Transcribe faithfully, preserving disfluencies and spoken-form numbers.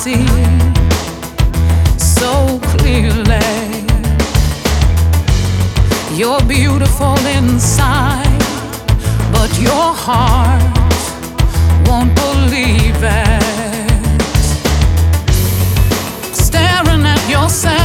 see so clearly. You're beautiful inside, but your heart won't believe it. Staring at yourself